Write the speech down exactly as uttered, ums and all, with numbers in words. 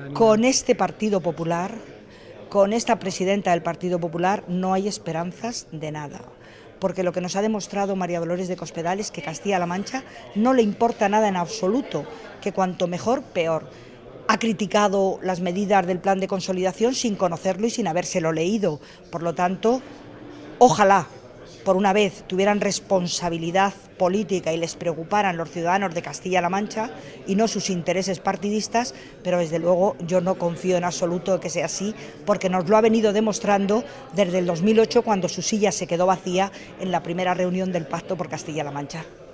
Con este Partido Popular, con esta presidenta del Partido Popular, no hay esperanzas de nada. Porque lo que nos ha demostrado María Dolores de Cospedal es que Castilla-La Mancha no le importa nada en absoluto, que cuanto mejor, peor. Ha criticado las medidas del plan de consolidación sin conocerlo y sin habérselo leído. Por lo tanto, ojalá por una vez tuvieran responsabilidad política y les preocuparan los ciudadanos de Castilla-La Mancha y no sus intereses partidistas, pero desde luego yo no confío en absoluto de que sea así, porque nos lo ha venido demostrando desde el dos mil ocho, cuando su silla se quedó vacía en la primera reunión del Pacto por Castilla-La Mancha.